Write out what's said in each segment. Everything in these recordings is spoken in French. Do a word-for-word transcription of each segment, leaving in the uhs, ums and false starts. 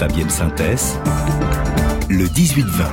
Fabienne Synthès, le dix-huit vingt.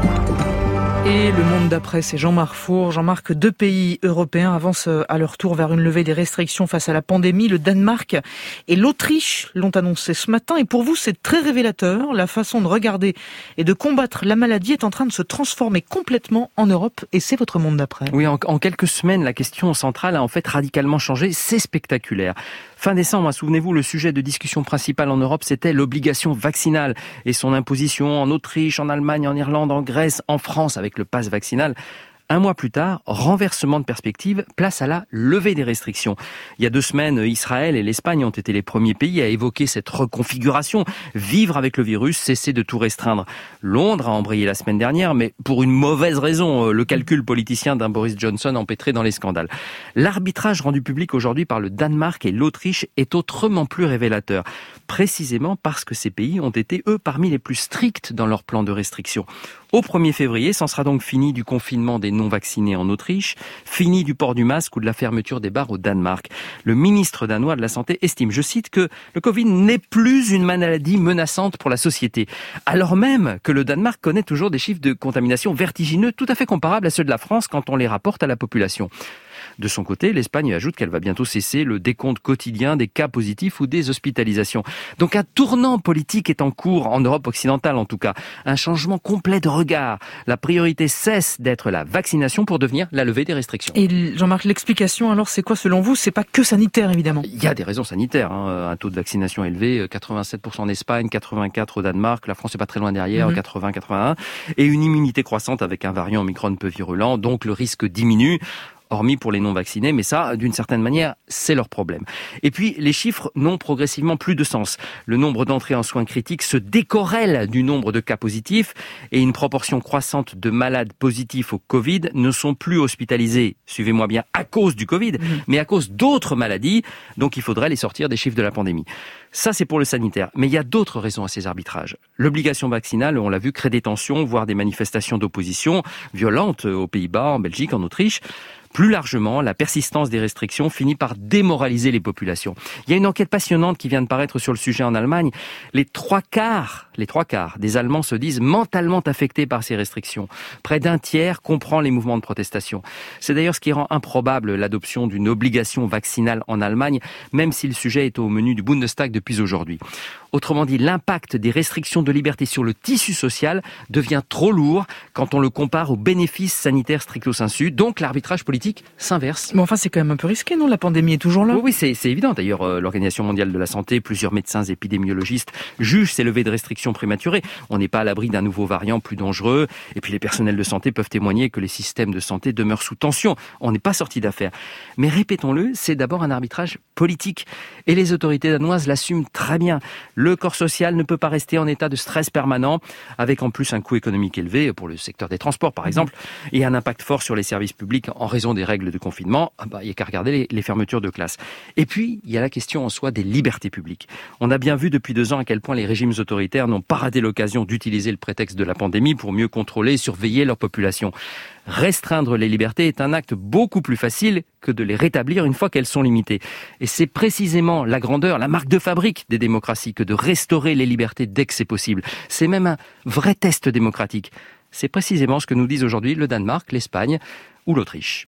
Et le monde d'après, c'est Jean-Marc Four. Jean-Marc, deux pays européens avancent à leur tour vers une levée des restrictions face à la pandémie. Le Danemark et l'Autriche l'ont annoncé ce matin. Et pour vous, c'est très révélateur. La façon de regarder et de combattre la maladie est en train de se transformer complètement en Europe. Et c'est votre monde d'après. Oui, en, en quelques semaines, la question centrale a en fait radicalement changé. C'est spectaculaire. Fin décembre, souvenez-vous, le sujet de discussion principal en Europe, c'était l'obligation vaccinale et son imposition en Autriche, en Allemagne, en Irlande, en Grèce, en France avec le pass vaccinal. Un mois plus tard, renversement de perspective, place à la levée des restrictions. Il y a deux semaines, Israël et l'Espagne ont été les premiers pays à évoquer cette reconfiguration. Vivre avec le virus, cesser de tout restreindre. Londres a embrayé la semaine dernière, mais pour une mauvaise raison, le calcul politicien d'un Boris Johnson empêtré dans les scandales. L'arbitrage rendu public aujourd'hui par le Danemark et l'Autriche est autrement plus révélateur. Précisément parce que ces pays ont été, eux, parmi les plus stricts dans leur plan de restriction. Au premier février, c'en sera donc fini du confinement des non-vaccinés en Autriche, fini du port du masque ou de la fermeture des bars au Danemark. Le ministre danois de la Santé estime, je cite, que le Covid n'est plus une maladie menaçante pour la société, alors même que le Danemark connaît toujours des chiffres de contamination vertigineux tout à fait comparables à ceux de la France quand on les rapporte à la population. De son côté, l'Espagne ajoute qu'elle va bientôt cesser le décompte quotidien des cas positifs ou des hospitalisations. Donc un tournant politique est en cours, en Europe occidentale en tout cas. Un changement complet de regard. La priorité cesse d'être la vaccination pour devenir la levée des restrictions. Et Jean-Marc, l'explication alors c'est quoi selon vous ? C'est pas que sanitaire évidemment. Il y a des raisons sanitaires. Hein. Un taux de vaccination élevé, quatre-vingt-sept pour cent en Espagne, quatre-vingt-quatre au Danemark. La France n'est pas très loin derrière, mmh. quatre-vingts à quatre-vingt-un. Et une immunité croissante avec un variant Omicron peu virulent. Donc le risque diminue. Hormis pour les non-vaccinés, mais ça, d'une certaine manière, c'est leur problème. Et puis, les chiffres n'ont progressivement plus de sens. Le nombre d'entrées en soins critiques se décorrèle du nombre de cas positifs et une proportion croissante de malades positifs au Covid ne sont plus hospitalisés, suivez-moi bien, à cause du Covid, mmh. mais à cause d'autres maladies, donc il faudrait les sortir des chiffres de la pandémie. Ça, c'est pour le sanitaire. Mais il y a d'autres raisons à ces arbitrages. L'obligation vaccinale, on l'a vu, crée des tensions, voire des manifestations d'opposition violentes aux Pays-Bas, en Belgique, en Autriche. Plus largement, la persistance des restrictions finit par démoraliser les populations. Il y a une enquête passionnante qui vient de paraître sur le sujet en Allemagne. Les trois quarts, les trois quarts des Allemands se disent mentalement affectés par ces restrictions. Près d'un tiers comprend les mouvements de protestation. C'est d'ailleurs ce qui rend improbable l'adoption d'une obligation vaccinale en Allemagne, même si le sujet est au menu du Bundestag depuis aujourd'hui. Autrement dit, l'impact des restrictions de liberté sur le tissu social devient trop lourd quand on le compare aux bénéfices sanitaires stricto sensu. Donc l'arbitrage politique s'inverse. Mais enfin, c'est quand même un peu risqué, non ? La pandémie est toujours là. Oui, oui c'est, c'est évident. D'ailleurs, euh, l'Organisation mondiale de la santé, plusieurs médecins épidémiologistes jugent ces levées de restrictions prématurées. On n'est pas à l'abri d'un nouveau variant plus dangereux. Et puis les personnels de santé peuvent témoigner que les systèmes de santé demeurent sous tension. On n'est pas sorti d'affaire. Mais répétons-le, c'est d'abord un arbitrage politique. Et les autorités danoises l'assument très bien. Le corps social ne peut pas rester en état de stress permanent, avec en plus un coût économique élevé pour le secteur des transports, par exemple, et un impact fort sur les services publics en raison des règles de confinement. Ah bah, il n'y a qu'à regarder les, les fermetures de classes. Et puis, il y a la question en soi des libertés publiques. On a bien vu depuis deux ans à quel point les régimes autoritaires n'ont pas raté l'occasion d'utiliser le prétexte de la pandémie pour mieux contrôler et surveiller leur population. Restreindre les libertés est un acte beaucoup plus facile que de les rétablir une fois qu'elles sont limitées. Et c'est précisément la grandeur, la marque de fabrique des démocraties que de restaurer les libertés dès que c'est possible. C'est même un vrai test démocratique. C'est précisément ce que nous disent aujourd'hui le Danemark, l'Espagne ou l'Autriche.